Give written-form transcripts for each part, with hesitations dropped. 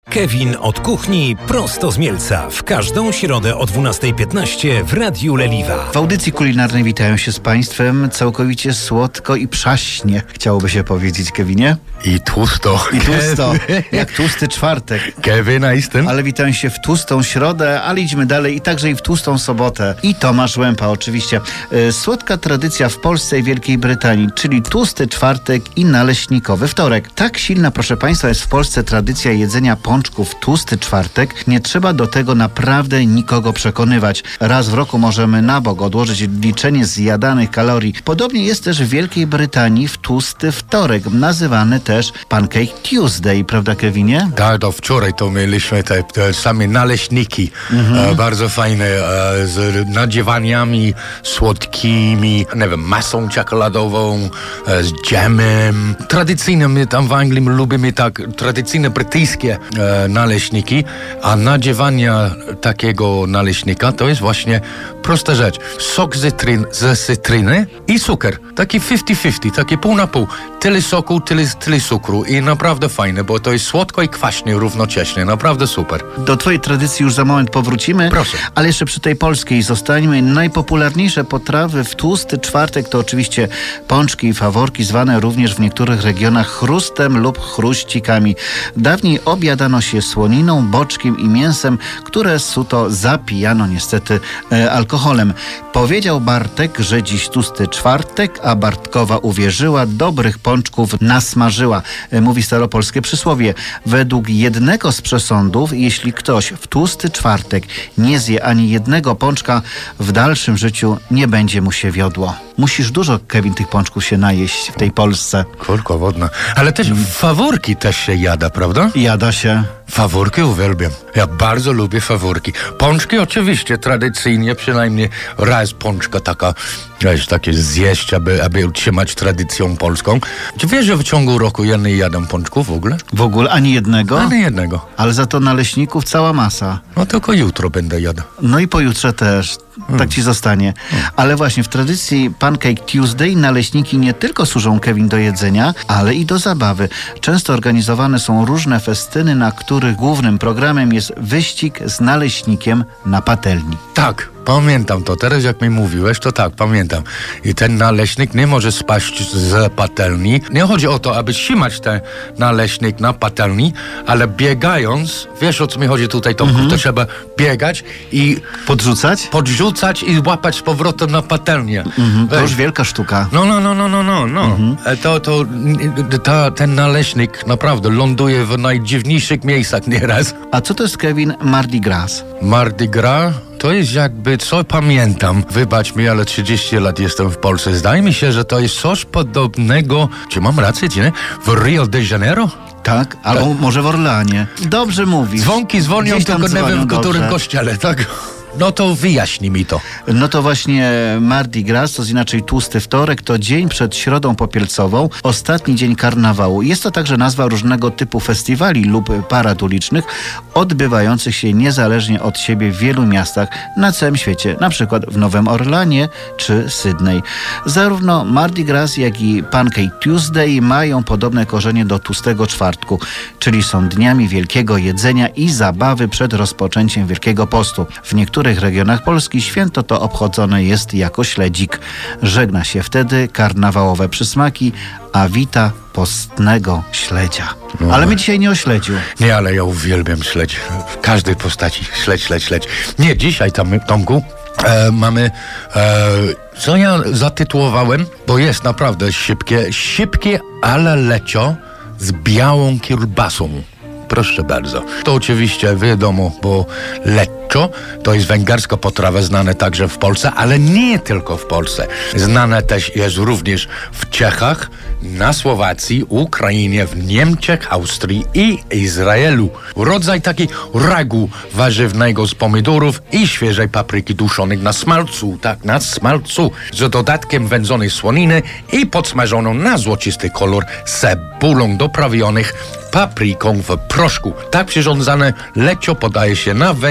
Kevin od kuchni prosto z Mielca. W każdą środę o 12:15 w Radiu Leliwa. W audycji kulinarnej witają się z Państwem całkowicie słodko i przaśnie, chciałoby się powiedzieć, Kevinie. I tłusto. I tłusto, jak tłusty czwartek. Kevin, a jestem. Ale witają się w tłustą środę, ale idźmy dalej i także i w tłustą sobotę. I Tomasz Łępa oczywiście. Słodka tradycja w Polsce i Wielkiej Brytanii, czyli tłusty czwartek i naleśnikowy wtorek. Tak silna, proszę Państwa, jest w Polsce tradycja jedzenia pączków tłusty czwartek. Nie trzeba do tego naprawdę nikogo przekonywać. Raz w roku możemy na bok odłożyć liczenie zjadanych kalorii. Podobnie jest też w Wielkiej Brytanii w tłusty wtorek, nazywany też Pancake Tuesday, prawda, Kevinie? Tak, to wczoraj to mieliśmy te same naleśniki, bardzo fajne, z nadziewaniami słodkimi, nie wiem, masą czekoladową, z dżemem. Tradycyjne, my tam w Anglii lubimy tak tradycyjne brytyjskie naleśniki, a nadziewania takiego naleśnika to jest właśnie prosta rzecz. Sok ze cytryny i cukier. Taki 50-50, taki pół na pół. Tyle soku, tyle cukru i naprawdę fajne, bo to jest słodko i kwaśnie równocześnie. Naprawdę super. Do twojej tradycji już za moment powrócimy. Proszę. Ale jeszcze przy tej polskiej zostańmy. Najpopularniejsze potrawy w tłusty czwartek to oczywiście pączki i faworki, zwane również w niektórych regionach chrustem lub chruścikami. Dawniej obiadano się słoniną, boczkiem i mięsem, które suto zapijano niestety alkoholem. Powiedział Bartek, że dziś tłusty czwartek, a Bartkowa uwierzyła, dobrych pączków nasmażyła. Mówi staropolskie przysłowie. Według jednego z przesądów, jeśli ktoś w tłusty czwartek nie zje ani jednego pączka, w dalszym życiu nie będzie mu się wiodło. Musisz dużo, Kevin, tych pączków się najeść w tej Polsce. Kurko wodna. Ale też faworki też się jada, prawda? Jada się. Faworki uwielbiam. Ja bardzo lubię faworki. Pączki oczywiście, tradycyjnie, przynajmniej raz pączka taka, wiesz, takie zjeść, aby utrzymać tradycją polską. Czy wiesz, że w ciągu roku ja nie jadam pączków w ogóle? W ogóle ani jednego? Ani jednego. Ale za to naleśników cała masa. No tylko jutro będę jadł. No i pojutrze też. Tak ci zostanie. Ale właśnie w tradycji Pancake Tuesday naleśniki nie tylko służą, Kevin, do jedzenia, ale i do zabawy. Często organizowane są różne festyny, na których głównym programem jest wyścig z naleśnikiem na patelni. Tak, pamiętam to. Teraz jak mi mówiłeś, to tak, pamiętam. I ten naleśnik nie może spaść z patelni. Nie chodzi o to, aby trzymać ten naleśnik na patelni, ale biegając, wiesz, o co mi chodzi tutaj, Tomku, to trzeba biegać i podrzucać i łapać z powrotem na patelnię. To już wielka sztuka. Ten naleśnik naprawdę ląduje w najdziwniejszych miejscach nieraz. A co to jest, Kevin, Mardi Gras? Mardi Gras? To jest jakby, co pamiętam, wybacz mi, ale 30 lat jestem w Polsce. Zdaje mi się, że to jest coś podobnego, czy mam rację, czy nie? W Rio de Janeiro? Tak, albo może w Orleanie. Dobrze mówisz. Dzwonki dzwonią, Gdzieś tam tylko nie wiem, w którym dobrze. kościele, tak? No to wyjaśnij mi to. No to właśnie Mardi Gras, to inaczej tłusty wtorek, to dzień przed Środą Popielcową, ostatni dzień karnawału. Jest to także nazwa różnego typu festiwali lub parad ulicznych, odbywających się niezależnie od siebie w wielu miastach na całym świecie, na przykład w Nowym Orleanie czy Sydney. Zarówno Mardi Gras, jak i Pancake Tuesday mają podobne korzenie do tłustego czwartku, czyli są dniami wielkiego jedzenia i zabawy przed rozpoczęciem Wielkiego Postu. W niektórych regionach Polski święto to obchodzone jest jako śledzik. Żegna się wtedy karnawałowe przysmaki, a wita postnego śledzia. Ale my dzisiaj nie o śledziu. Nie, ale ja uwielbiam śledź. W każdej postaci. Śledź. Nie, dzisiaj, Tomku, mamy, co ja zatytułowałem, bo jest naprawdę szybkie, ale lecio z białą kiełbasą. Proszę bardzo. To oczywiście wiadomo, bo leczo to jest węgierska potrawa, znane także w Polsce, ale nie tylko w Polsce. Znane też jest również w Czechach, na Słowacji, Ukrainie, w Niemczech, Austrii i Izraelu. Rodzaj taki ragu warzywnego z pomidorów i świeżej papryki duszonych na smalcu, z dodatkiem wędzonej słoniny i podsmażoną na złocisty kolor cebulą doprawionych papryką w proszku. Tak przyrządzane lecio podaje się na Węgrzech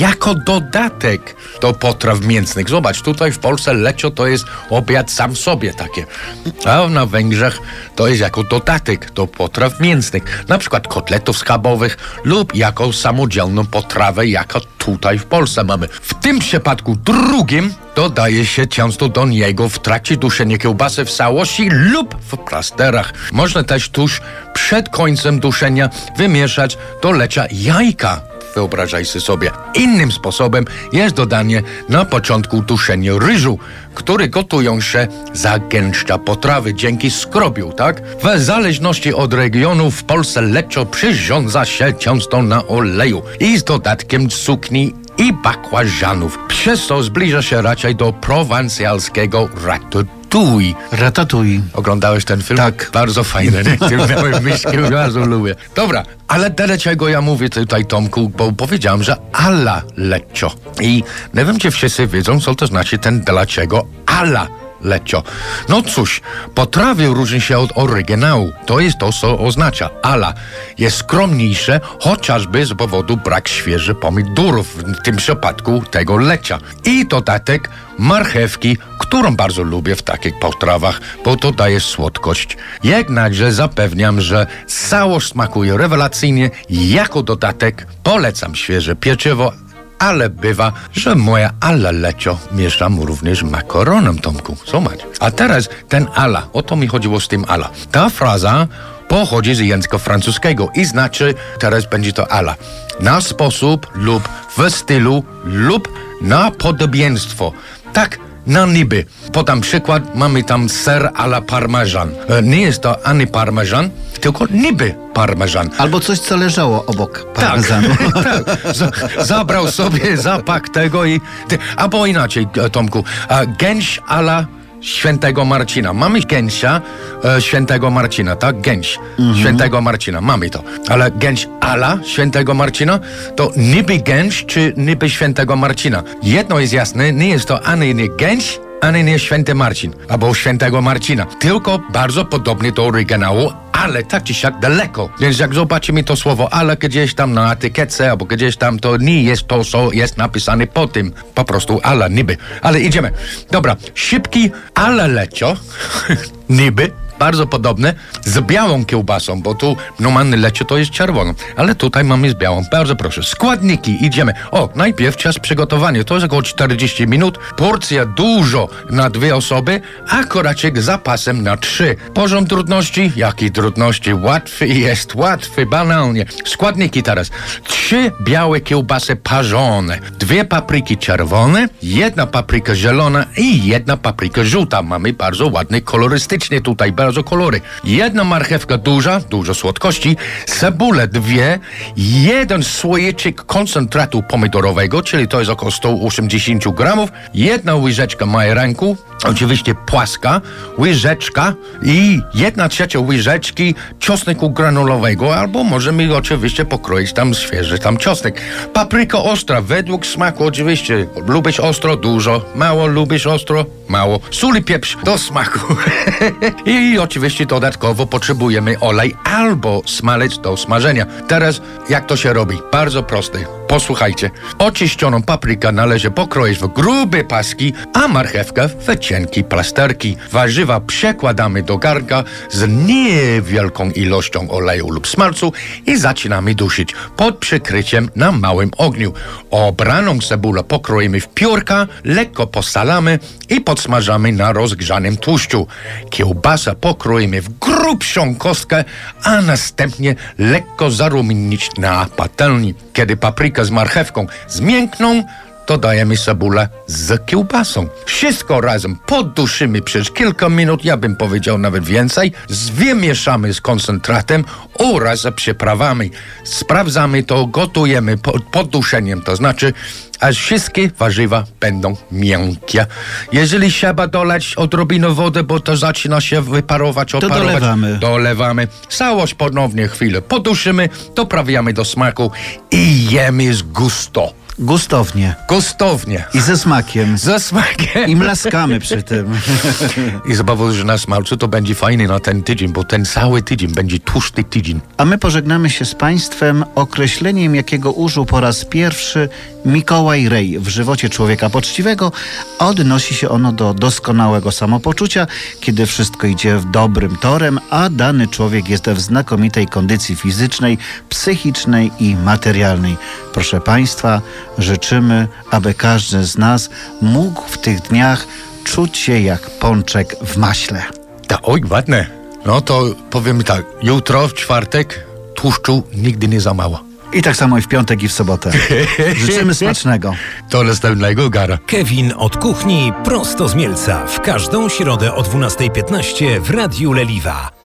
jako dodatek do potraw mięsnych. Zobacz, tutaj w Polsce lecio to jest obiad sam w sobie takie, a na Węgrzech to jest jako dodatek do potraw mięsnych, na przykład kotletów schabowych lub jako samodzielną potrawę, jako tutaj w Polsce mamy. W tym przypadku drugim dodaje się często do niego w trakcie duszenia kiełbasy w całości lub w plasterach. Można też tuż przed końcem duszenia wymieszać do lecia jajka. Wyobrażajcie sobie. Innym sposobem jest dodanie na początku duszenia ryżu, który gotują się za gęszcza potrawy dzięki skrobiu, tak? W zależności od regionu w Polsce leczo przyrządza się często na oleju i z dodatkiem cukni i bakłażanów. Przez to zbliża się raczej do prowancjalskiego ratatouille. Ratatouille. Oglądałeś ten film? Tak. Bardzo fajny, nie? Miałem myśli, bardzo lubię. Dobra, ale dlaczego ja mówię tutaj, Tomku, bo powiedziałem, że alla leccio. I nie wiem, czy wszyscy wiedzą, co to znaczy ten dlaczego alla leccio. No cóż, potrawy różni się od oryginału. To jest to, co oznacza. Alla jest skromniejsze, chociażby z powodu brak świeżych pomidorów, w tym przypadku tego lecia. I dodatek marchewki, którą bardzo lubię w takich potrawach, bo to daje słodkość. Jednakże zapewniam, że całość smakuje rewelacyjnie. Jako dodatek polecam świeże pieczywo, ale bywa, że moja alla leccio mieszam również makaronem, Tomku. Zobacz. A teraz ten alla, o to mi chodziło z tym alla. Ta fraza pochodzi z języka francuskiego i znaczy, teraz będzie to alla, na sposób lub w stylu lub na podobieństwo. Tak, na niby. Podam przykład, mamy tam ser à la parmesan. Nie jest to ani parmesan, tylko niby parmesan. Albo coś, co leżało obok parmezanu. Tak. Zabrał sobie zapach tego i... Albo inaczej, Tomku, gęś à la Świętego Marcina. Mamy gęsia Świętego Marcina, tak? Gęś Świętego Marcina. Mamy to. Ale gęś ala Świętego Marcina to niby gęś czy niby Świętego Marcina. Jedno jest jasne, nie jest to ani nie gęś, ani nie Święty Marcin, albo Świętego Marcina. Tylko bardzo podobny do oryginału, ale tak czy siak daleko. Więc jak zobaczymy to słowo ale gdzieś tam na etykietce, albo gdzieś tam, to nie jest to, co jest napisane po tym. Po prostu ale, niby. Ale idziemy. Dobra, szybki ale lecio, niby, bardzo podobne z białą kiełbasą, bo tu normalny lecio to jest czerwoną, ale tutaj mamy z białą. Bardzo proszę. Składniki, idziemy. Najpierw czas przygotowania. To jest około 40 minut. Porcja dużo na 2 osoby, a koraczek zapasem na 3. Poziom trudności? Jaki trudności? Łatwy jest, łatwy, banalnie. Składniki teraz. 3 białe kiełbasy parzone, 2 papryki czerwone, 1 papryka zielona i 1 papryka żółta. Mamy bardzo ładny, kolorystycznie tutaj, bardzo kolory. 1 marchewka dużo słodkości, cebulę 2, 1 słoiczek koncentratu pomidorowego, czyli to jest około 180 gramów, 1 łyżeczka majeranku, oczywiście płaska, łyżeczka i 1/3 łyżeczki czosnku granulowego, albo możemy oczywiście pokroić tam świeży czosnek. Papryka ostra, według smaku oczywiście. Lubisz ostro? Dużo. Mało lubisz ostro? Mało. Sól i pieprz do smaku. I oczywiście dodatkowo potrzebujemy olej albo smalec do smażenia. Teraz jak to się robi? Bardzo proste. Posłuchajcie. Oczyszczoną paprykę należy pokroić w grube paski, a marchewkę w cienkie plasterki. Warzywa przekładamy do garnka z niewielką ilością oleju lub smalcu i zaczynamy dusić pod przykryciem na małym ogniu. Obraną cebulę pokroimy w piórka, lekko posalamy i podsmażamy na rozgrzanym tłuszczu. Kiełbasę pokroimy w grubszą kostkę, a następnie lekko zarumienić na patelni. Kiedy papryka z marchewką zmiękną, dodajemy cebulę z kiełbasą. Wszystko razem podduszymy przez kilka minut, ja bym powiedział nawet więcej. Wymieszamy z koncentratem oraz z przyprawami. Sprawdzamy to, gotujemy pod podduszeniem, to znaczy aż wszystkie warzywa będą miękkie. Jeżeli trzeba dolać odrobinę wody, bo to zaczyna się wyparować, to oparować, dolewamy. Całość ponownie chwilę poduszymy, doprawiamy do smaku i jemy z gusto. Gustownie. Gustownie. I ze smakiem. Ze smakiem. I mlaskamy przy tym. I zabawa, że na smalcu to będzie fajny na ten tydzień, bo ten cały tydzień będzie tłusty tydzień. A my pożegnamy się z Państwem określeniem, jakiego użył po raz pierwszy Mikołaj Rej w żywocie człowieka poczciwego. Odnosi się ono do doskonałego samopoczucia, kiedy wszystko idzie dobrym torem, a dany człowiek jest w znakomitej kondycji fizycznej, psychicznej i materialnej. Proszę Państwa, życzymy, aby każdy z nas mógł w tych dniach czuć się jak pączek w maśle. Oj, ładne. No to powiem tak, jutro w czwartek tłuszczu nigdy nie za mało. I tak samo i w piątek i w sobotę. Życzymy smacznego. Do następnego gara. Kevin od kuchni prosto z Mielca w każdą środę o 12:15 w Radiu Leliwa.